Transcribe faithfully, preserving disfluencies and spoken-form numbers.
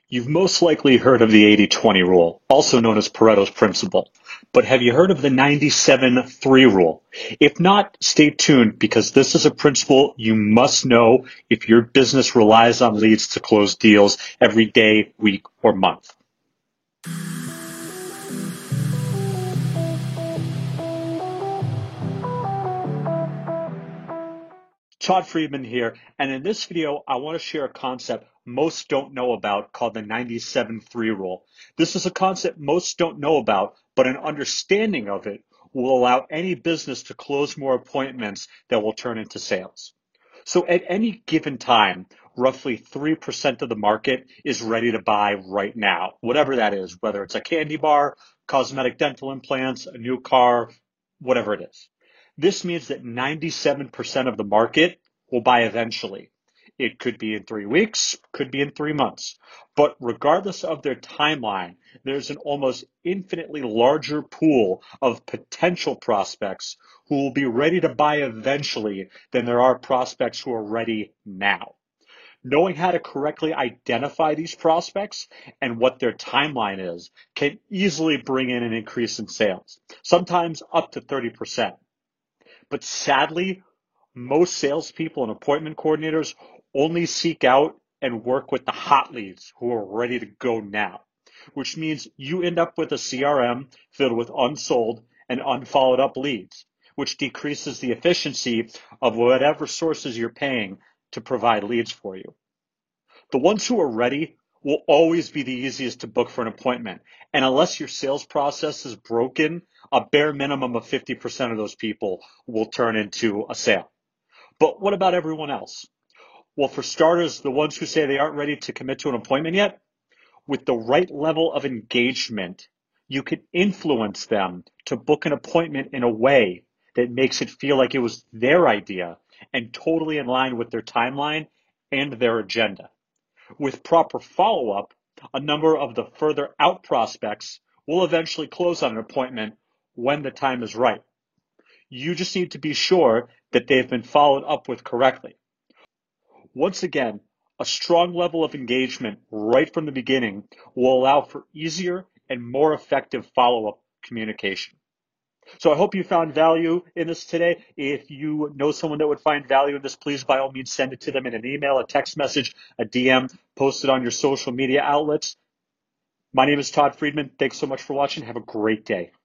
You've most likely heard of the eighty twenty rule, also known as Pareto's principle. But have you heard of the ninety-seven three rule? If not, stay tuned because this is a principle you must know if your business relies on leads to close deals every day, week, or month. Todd Friedman here, and in this video, I want to share a concept most don't know about called the ninety-seven three rule. This is a concept most don't know about, but an understanding of it will allow any business to close more appointments that will turn into sales. So at any given time, roughly three percent of the market is ready to buy right now, whatever that is, whether it's a candy bar, cosmetic dental implants, a new car, whatever it is. This means that ninety-seven percent of the market will buy eventually. It could be in three weeks, could be in three months. But regardless of their timeline, there's an almost infinitely larger pool of potential prospects who will be ready to buy eventually than there are prospects who are ready now. Knowing how to correctly identify these prospects and what their timeline is can easily bring in an increase in sales, sometimes up to thirty percent. But sadly, most salespeople and appointment coordinators only seek out and work with the hot leads who are ready to go now, which means you end up with a C R M filled with unsold and unfollowed up leads, which decreases the efficiency of whatever sources you're paying to provide leads for you. The ones who are ready will always be the easiest to book for an appointment. And unless your sales process is broken, a bare minimum of fifty percent of those people will turn into a sale. But what about everyone else? Well, for starters, the ones who say they aren't ready to commit to an appointment yet, with the right level of engagement, you can influence them to book an appointment in a way that makes it feel like it was their idea and totally in line with their timeline and their agenda. With proper follow-up, a number of the further out prospects will eventually close on an appointment when the time is right. You just need to be sure that they've been followed up with correctly. Once again, a strong level of engagement right from the beginning will allow for easier and more effective follow-up communication. So I hope you found value in this today. If you know someone that would find value in this, please by all means send it to them in an email, a text message, a D M, post it on your social media outlets. My name is Todd Friedman. Thanks so much for watching. Have a great day.